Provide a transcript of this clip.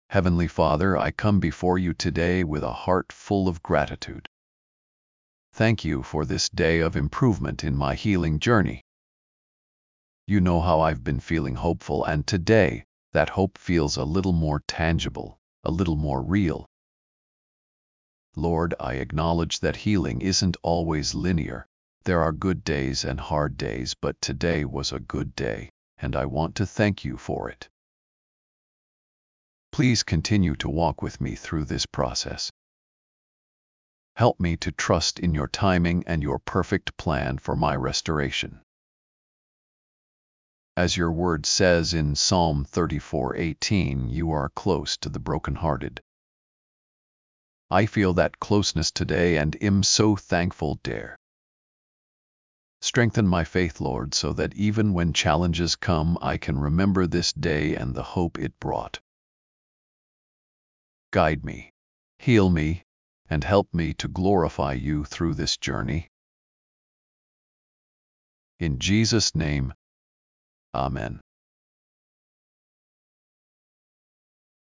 Heavenly Father, I come before you today with a heart full of gratitude. Thank you for this day of improvement in my healing journey. You know how I've been feeling hopeful, and today, that hope feels a little more tangible, a little more real. Lord, I acknowledge that healing isn't always linear. There are good days and hard days, but today was a good day, and I want to thank you for it. Please continue to walk with me through this process. Help me to trust in your timing and your perfect plan for my restoration. As your word says in Psalm 34:18, you are close to the brokenhearted. I feel that closeness today and am so thankful, dear. Strengthen my faith, Lord, so that even when challenges come, I can remember this day and the hope it brought. Guide me, heal me, and help me to glorify you through this journey. In Jesus' name, Amen.